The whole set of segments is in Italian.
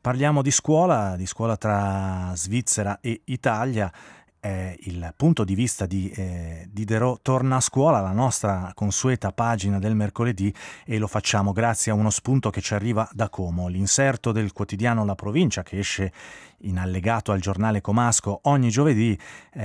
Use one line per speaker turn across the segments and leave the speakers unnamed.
Parliamo di scuola tra Svizzera e Italia. Il punto di vista di Diderot torna a scuola, la nostra consueta pagina del mercoledì, e lo facciamo grazie a uno spunto che ci arriva da Como. L'inserto del quotidiano La Provincia, che esce in allegato al giornale comasco ogni giovedì,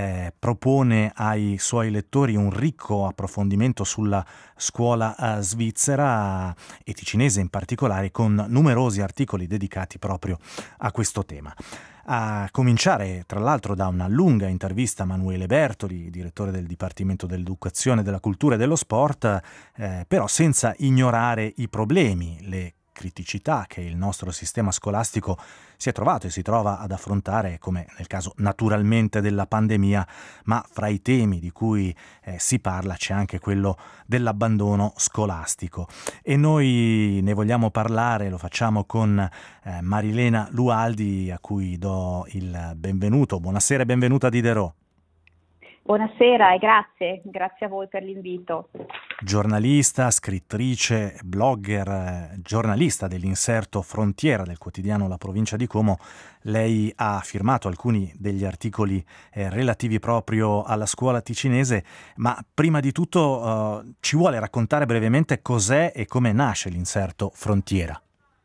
propone ai suoi lettori un ricco approfondimento sulla scuola svizzera e ticinese in particolare, con numerosi articoli dedicati proprio a questo tema. A cominciare, tra l'altro, da una lunga intervista a Manuele Bertoli, direttore del Dipartimento dell'Educazione, della Cultura e dello Sport, però senza ignorare i problemi, le criticità che il nostro sistema scolastico si è trovato e si trova ad affrontare, come nel caso naturalmente della pandemia, ma fra i temi di cui si parla c'è anche quello dell'abbandono scolastico. E noi ne vogliamo parlare, lo facciamo con Marilena Lualdi, a cui do il benvenuto. Buonasera e benvenuta a Diderot.
Buonasera e grazie a voi per l'invito.
Giornalista, scrittrice, blogger, giornalista dell'inserto Frontiera del quotidiano La Provincia di Como, lei ha firmato alcuni degli articoli relativi proprio alla scuola ticinese, ma prima di tutto ci vuole raccontare brevemente cos'è e come nasce l'inserto Frontiera?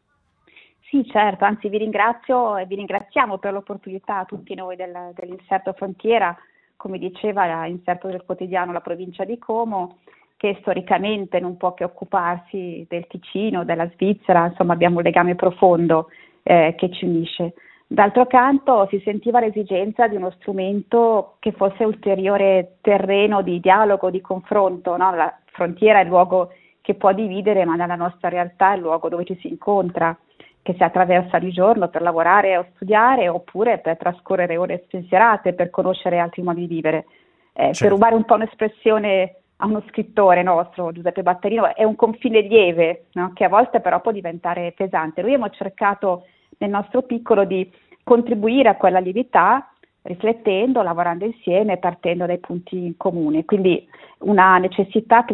Sì, certo, anzi vi ringrazio e vi ringraziamo per l'opportunità a tutti noi dell'inserto Frontiera, come diceva l'inserto del quotidiano La Provincia di Como, che storicamente non può che occuparsi del Ticino, della Svizzera, insomma abbiamo un legame profondo che ci unisce. D'altro canto si sentiva l'esigenza di uno strumento che fosse ulteriore terreno di dialogo, di confronto, no? La frontiera è il luogo che può dividere, ma nella nostra realtà è il luogo dove ci si incontra, che si attraversa di giorno per lavorare o studiare, oppure per trascorrere ore spensierate, per conoscere altri modi di vivere.
Certo.
Per rubare un po' un'espressione a uno scrittore nostro, Giuseppe Battarino, è un confine lieve, no? Che a volte però può diventare pesante. Noi abbiamo cercato nel nostro piccolo di contribuire a quella lievità, riflettendo, lavorando insieme, partendo dai punti in comune. Quindi una necessità che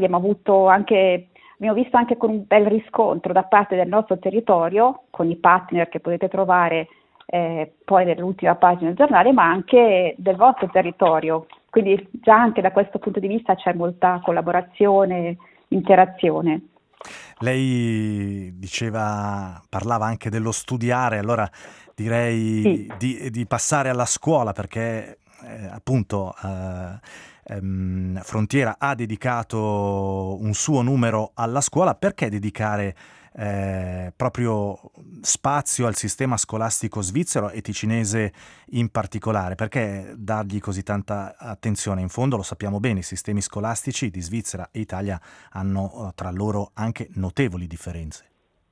abbiamo visto anche con un bel riscontro da parte del nostro territorio, con i partner che potete trovare poi nell'ultima pagina del giornale, ma anche del vostro territorio. Quindi già anche da questo punto di vista c'è molta collaborazione, interazione.
Lei parlava anche dello studiare, allora direi
sì.
di passare alla scuola, perché appunto Frontiera ha dedicato un suo numero alla scuola. Perché dedicare proprio spazio al sistema scolastico svizzero e ticinese in particolare? Perché dargli così tanta attenzione? In fondo lo sappiamo bene, i sistemi scolastici di Svizzera e Italia hanno tra loro anche notevoli differenze.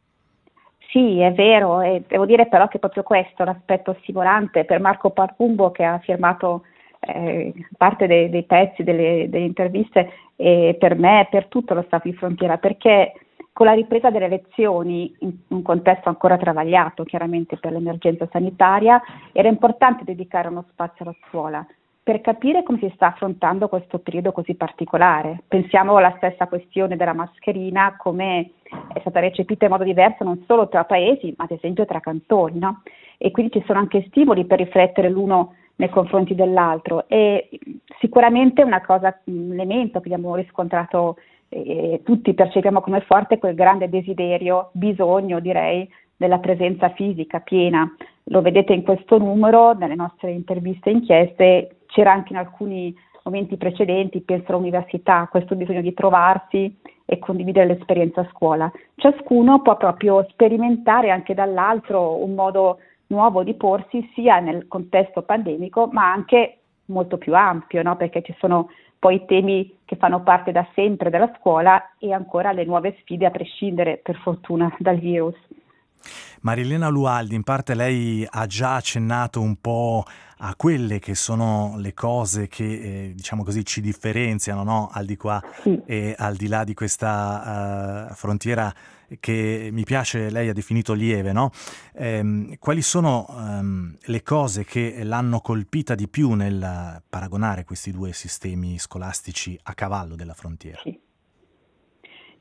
Sì, è vero, e devo dire però che proprio questo è l'aspetto stimolante per Marco Parcumbo, che ha firmato parte dei pezzi, delle interviste, e per me e per tutto lo staff di Frontiera, perché con la ripresa delle lezioni, in un contesto ancora travagliato chiaramente per l'emergenza sanitaria, era importante dedicare uno spazio alla scuola per capire come si sta affrontando questo periodo così particolare. Pensiamo alla stessa questione della mascherina, come è stata recepita in modo diverso non solo tra paesi, ma ad esempio tra cantoni, no? E quindi ci sono anche stimoli per riflettere l'uno nei confronti dell'altro, e sicuramente un elemento che abbiamo riscontrato tutti percepiamo come forte, quel grande desiderio, bisogno direi, della presenza fisica piena. Lo vedete in questo numero, nelle nostre interviste e inchieste, c'era anche in alcuni momenti precedenti, penso all'università, questo bisogno di trovarsi e condividere l'esperienza a scuola. Ciascuno può proprio sperimentare anche dall'altro un modo nuovo di porsi, sia nel contesto pandemico ma anche molto più ampio, no? Perché ci sono poi temi che fanno parte da sempre della scuola e ancora le nuove sfide, a prescindere per fortuna dal virus.
Marilena Lualdi, in parte lei ha già accennato un po' a quelle che sono le cose che, diciamo così, ci differenziano, no? Al di qua
Sì.
e al di là di questa frontiera che mi piace, lei ha definito lieve, no? Quali sono le cose che l'hanno colpita di più nel paragonare questi due sistemi scolastici a cavallo della frontiera?
Sì.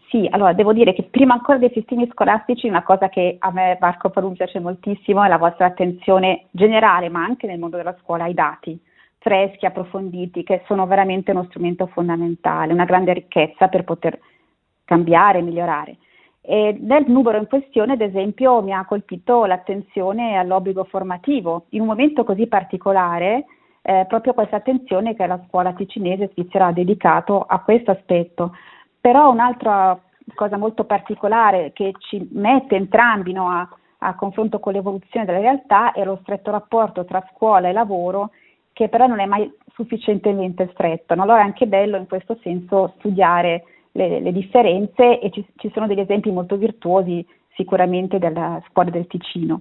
Sì, allora devo dire che prima ancora dei sistemi scolastici una cosa che a me, Marco Palù, piace moltissimo è la vostra attenzione generale, ma anche nel mondo della scuola, ai dati freschi, approfonditi, che sono veramente uno strumento fondamentale, una grande ricchezza per poter cambiare, migliorare. E nel numero in questione, ad esempio, mi ha colpito l'attenzione all'obbligo formativo. In un momento così particolare, proprio questa attenzione che la scuola ticinese svizzera ha dedicato a questo aspetto. Però un'altra cosa molto particolare che ci mette entrambi, no, a confronto con l'evoluzione della realtà è lo stretto rapporto tra scuola e lavoro, che però non è mai sufficientemente stretto, no? Allora è anche bello in questo senso studiare le differenze, e ci sono degli esempi molto virtuosi sicuramente della scuola del Ticino.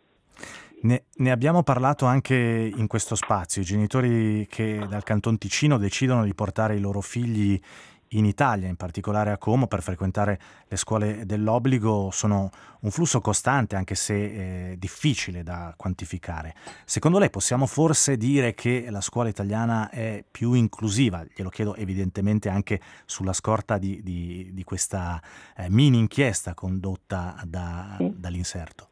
Ne abbiamo parlato anche in questo spazio, i genitori che dal Canton Ticino decidono di portare i loro figli in Italia, in particolare a Como, per frequentare le scuole dell'obbligo, sono un flusso costante, anche se difficile da quantificare. Secondo lei possiamo forse dire che la scuola italiana è più inclusiva? Glielo chiedo evidentemente anche sulla scorta di questa mini inchiesta condotta
Sì.
dall'Inserto.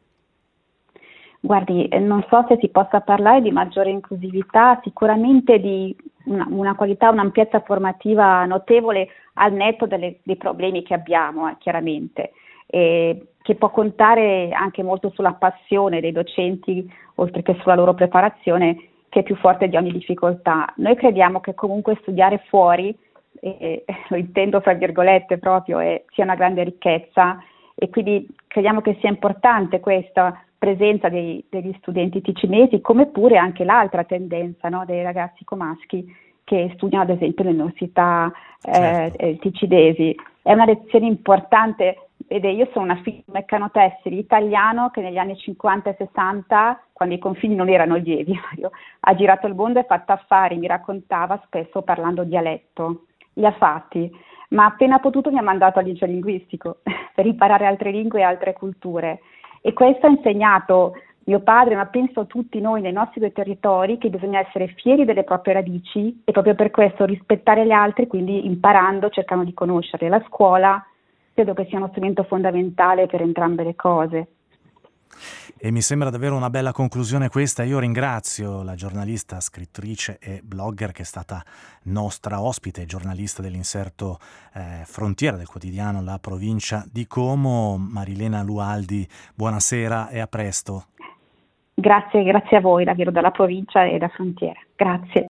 Guardi, non so se si possa parlare di maggiore inclusività, sicuramente di una qualità, un'ampiezza formativa notevole al netto dei problemi che abbiamo, chiaramente, che può contare anche molto sulla passione dei docenti, oltre che sulla loro preparazione, che è più forte di ogni difficoltà. Noi crediamo che comunque studiare fuori, lo intendo fra virgolette proprio, sia una grande ricchezza, e quindi crediamo che sia importante questa presenza degli studenti ticinesi, come pure anche l'altra tendenza, no, dei ragazzi comaschi che studiano ad esempio nelle università
Certo.
ticinesi. È una lezione importante. Vede, io sono una figlia di un meccanotessili italiano che negli anni 50 e 60, quando i confini non erano lievi, ha girato il mondo e fatto affari, mi raccontava spesso parlando dialetto. Li ha fatti, ma appena potuto mi ha mandato al liceo linguistico per imparare altre lingue e altre culture. E questo ha insegnato mio padre, ma penso tutti noi nei nostri due territori, che bisogna essere fieri delle proprie radici e proprio per questo rispettare gli altri, quindi imparando, cercando di conoscerli. La scuola credo che sia uno strumento fondamentale per entrambe le cose.
E mi sembra davvero una bella conclusione questa. Io ringrazio la giornalista, scrittrice e blogger che è stata nostra ospite, giornalista dell'Inserto Frontiera del quotidiano La Provincia di Como, Marilena Lualdi. Buonasera e a presto.
Grazie a voi, davvero, dalla provincia e da Frontiera. Grazie.